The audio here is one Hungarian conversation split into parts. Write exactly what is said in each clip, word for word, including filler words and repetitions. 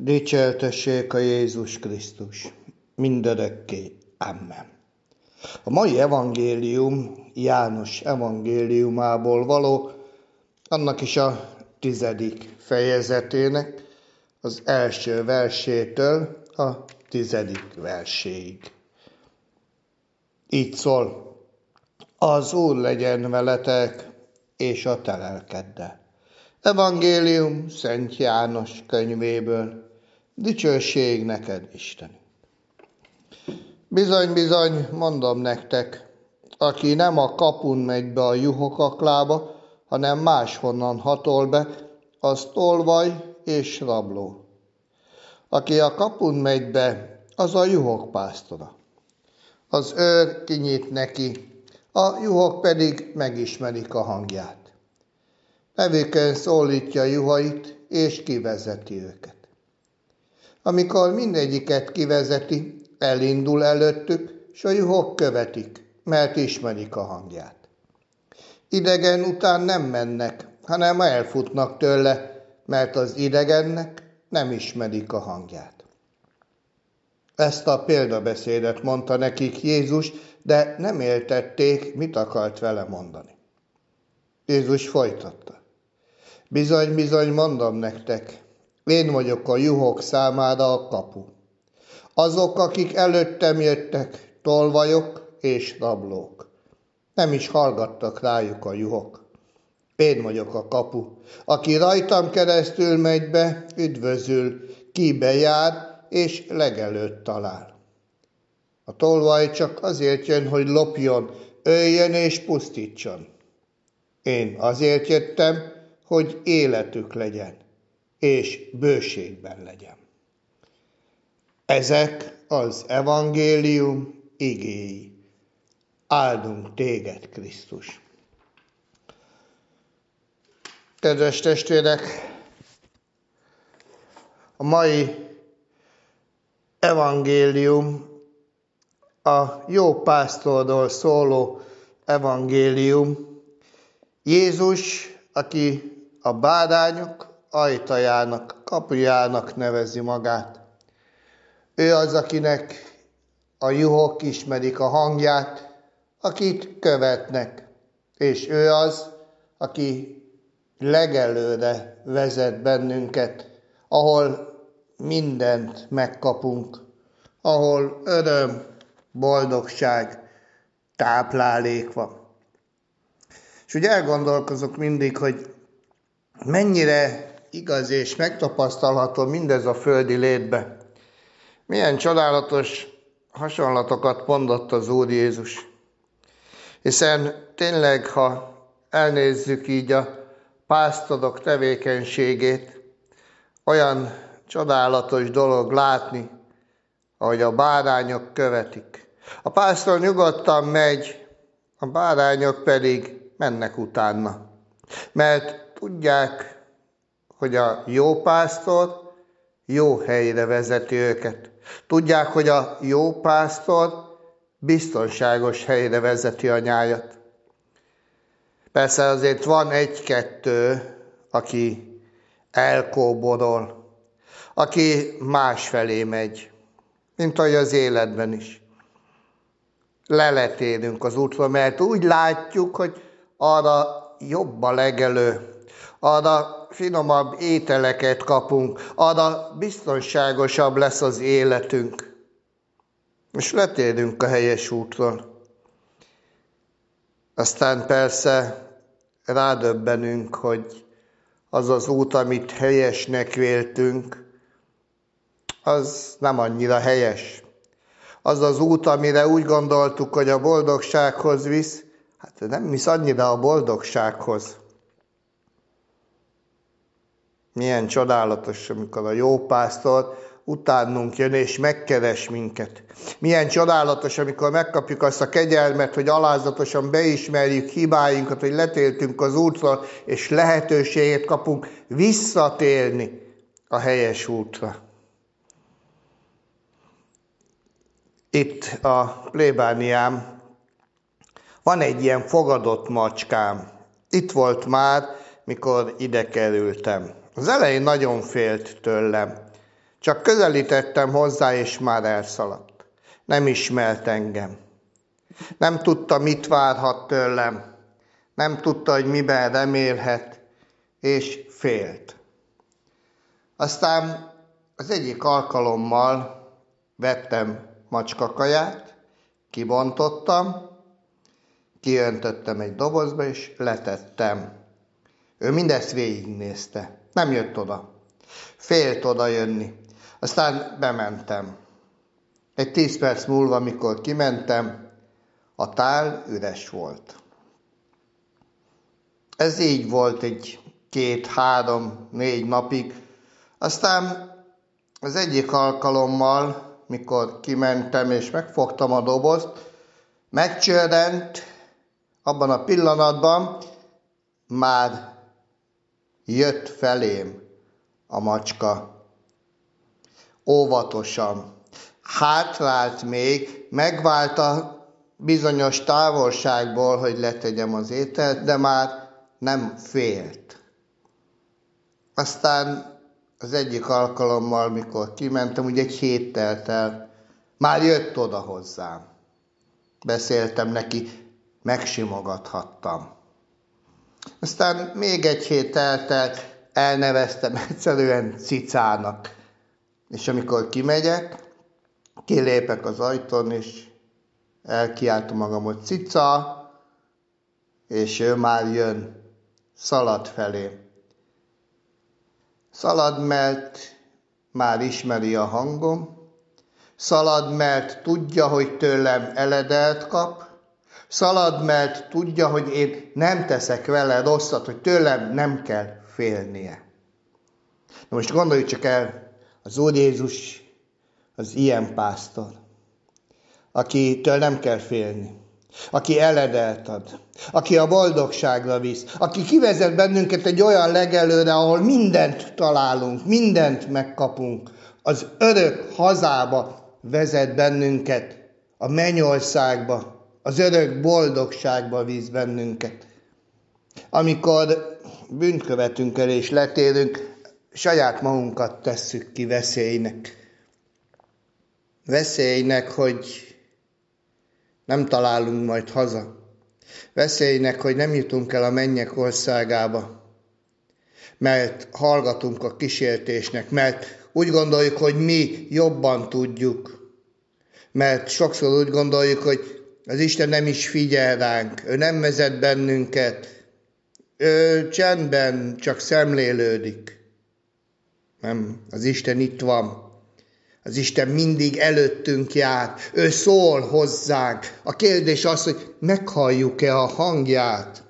Dicsértessék a Jézus Krisztus, mindörökké. Amen. A mai evangélium János evangéliumából való, annak is a tizedik fejezetének az első versétől a tizedik verséig. Így szól: az Úr legyen veletek, és a te lelkeddel. Evangélium Szent János könyvéből. Dicsőség neked, Istenünk! Bizony, bizony, mondom nektek, aki nem a kapun megy be a juhok aklába, hanem máshonnan hatol be, az tolvaj és rabló. Aki a kapun megy be, az a juhok pásztora. Az őr kinyit neki, a juhok pedig megismerik a hangját. Nevükön szólítja juhait, és kivezeti őket. Amikor mindegyiket kivezeti, elindul előttük, s a juhok követik, mert ismerik a hangját. Idegen után nem mennek, hanem elfutnak tőle, mert az idegennek nem ismerik a hangját. Ezt a példabeszédet mondta nekik Jézus, de nem értették, mit akart vele mondani. Jézus folytatta: bizony, bizony, mondom nektek, én vagyok a juhok számára a kapu. Azok, akik előttem jöttek, tolvajok és rablók. Nem is hallgattak rájuk a juhok. Én vagyok a kapu. Aki rajtam keresztül megy be, üdvözül, ki bejár és legelőtt talál. A tolvaj csak azért jön, hogy lopjon, öljön és pusztítson. Én azért jöttem, hogy életük legyen, és bőségben legyen. Ezek az evangélium igéi. Áldunk téged, Krisztus! Kedves testvérek, a mai evangélium a jó pásztorról szóló evangélium. Jézus, aki a bárányok ajtajának, kapujának nevezi magát. Ő az, akinek a juhok ismerik a hangját, akit követnek, és ő az, aki legelőre vezet bennünket, ahol mindent megkapunk, ahol öröm, boldogság, táplálék van. És úgy elgondolkozok mindig, hogy mennyire igaz és megtapasztalható mindez a földi létbe. Milyen csodálatos hasonlatokat mondott az Úr Jézus. Hiszen tényleg, ha elnézzük így a pásztorok tevékenységét, olyan csodálatos dolog látni, ahogy a bárányok követik. A pásztor nyugodtan megy, a bárányok pedig mennek utána. Mert tudják, hogy a jó pásztor jó helyre vezeti őket. Tudják, hogy a jó pásztor biztonságos helyre vezeti a nyájat. Persze azért van egy-kettő, aki elkóborol, aki másfelé megy, mint ahogy az életben is. Leletérünk az útról, mert úgy látjuk, hogy arra jobb a legelő, arra finomabb ételeket kapunk, arra biztonságosabb lesz az életünk. És letérünk a helyes útról. Aztán persze rádöbbenünk, hogy az az út, amit helyesnek véltünk, az nem annyira helyes. Az az út, amire úgy gondoltuk, hogy a boldogsághoz visz, hát nem visz annyira a boldogsághoz. Milyen csodálatos, amikor a jó pásztor utánunk jön és megkeres minket. Milyen csodálatos, amikor megkapjuk azt a kegyelmet, hogy alázatosan beismerjük hibáinkat, hogy letértünk az útról, és lehetőséget kapunk visszatérni a helyes útra. Itt a plébániám van egy ilyen fogadott macskám. Itt volt már, mikor ide kerültem. Az elején nagyon félt tőlem. Csak közelítettem hozzá, és már elszaladt. Nem ismert engem. Nem tudta, mit várhat tőlem. Nem tudta, hogy miben remélhet, és félt. Aztán az egyik alkalommal vettem macskakaját, kibontottam, kiöntöttem egy dobozba, és letettem. Ő mindezt végignézte. Nem jött oda. Félt oda jönni. Aztán bementem. Egy tíz perc múlva, mikor kimentem, a tál üres volt. Ez így volt egy két, három, négy napig. Aztán az egyik alkalommal, mikor kimentem és megfogtam a dobozt, megcsördent, abban a pillanatban már jött felém a macska. Óvatosan. Hátrált még, megválta bizonyos távolságból, hogy letegyem az ételt, de már nem félt. Aztán az egyik alkalommal, mikor kimentem, ugye egy hét telt el, már jött oda hozzám. Beszéltem neki, megsimogathattam. Aztán még egy hét eltelt, elneveztem egyszerűen cicának. És amikor kimegyek, kilépek az ajtón, és elkiáltom magam, hogy cica, és ő már jön, szalad felé. Szalad, mert már ismeri a hangom, szalad, mert tudja, hogy tőlem eledelt kap, szalad, mert tudja, hogy én nem teszek vele rosszat, hogy tőlem nem kell félnie. Na most gondolj csak el, az Úr Jézus az ilyen pásztor, akitől nem kell félni, aki eledelt ad, aki a boldogságra visz, aki kivezet bennünket egy olyan legelőre, ahol mindent találunk, mindent megkapunk, az örök hazába vezet bennünket, a mennyországba, az örök boldogságba visz bennünket. Amikor bűnt követünk el és letérünk, saját magunkat tesszük ki veszélynek. Veszélynek, hogy nem találunk majd haza. Veszélynek, hogy nem jutunk el a mennyek országába. Mert hallgatunk a kísértésnek, mert úgy gondoljuk, hogy mi jobban tudjuk. Mert sokszor úgy gondoljuk, hogy az Isten nem is figyel ránk, ő nem vezet bennünket, ő csendben csak szemlélődik. Nem, az Isten itt van. Az Isten mindig előttünk jár, ő szól hozzánk. A kérdés az, hogy meghalljuk-e a hangját.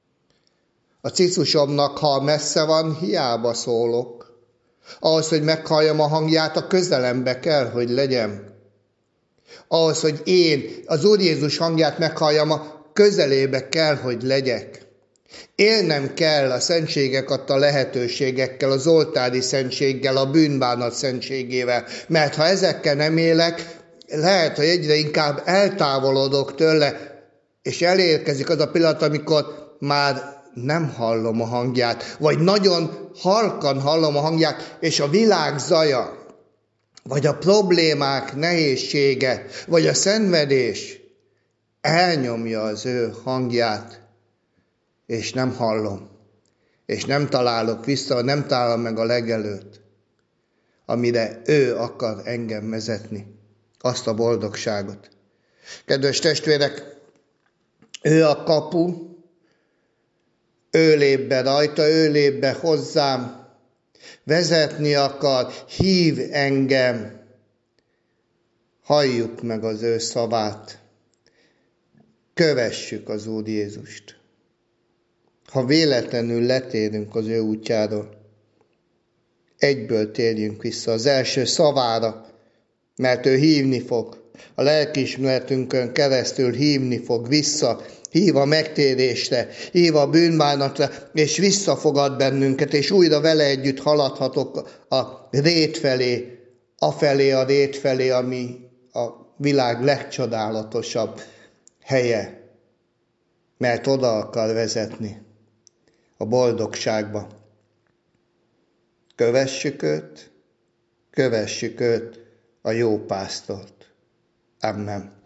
A cicusomnak, ha messze van, hiába szólok. Ahhoz, hogy meghalljam a hangját, a közelembe kell, hogy legyen. Ahhoz, hogy én az Úr Jézus hangját meghalljam, a közelébe kell, hogy legyek. Élnem kell a szentségek adta lehetőségekkel, az oltári szentséggel, a bűnbánat szentségével, mert ha ezekkel nem élek, lehet, hogy egyre inkább eltávolodok tőle, és elérkezik az a pillanat, amikor már nem hallom a hangját, vagy nagyon halkan hallom a hangját, és a világ zaja, vagy a problémák nehézsége, vagy a szenvedés elnyomja az ő hangját, és nem hallom, és nem találok vissza, nem találom meg a legelőt, amire ő akar engem vezetni, azt a boldogságot. Kedves testvérek, ő a kapu, ő lép be rajta, ő lép be hozzám, vezetni akar, hív engem, halljuk meg az ő szavát, kövessük az Úr Jézust. Ha véletlenül letérünk az ő útjáról, egyből térjünk vissza az első szavára, mert ő hívni fog. A lelkiismeretünkön keresztül hívni fog vissza, hív a megtérésre, hív a bűnbánatra, és visszafogad bennünket, és újra vele együtt haladhatok a rét felé, afelé a rét felé, ami a világ legcsodálatosabb helye, mert oda akar vezetni, a boldogságba. Kövessük őt, kövessük őt, a jó pásztort. Amen.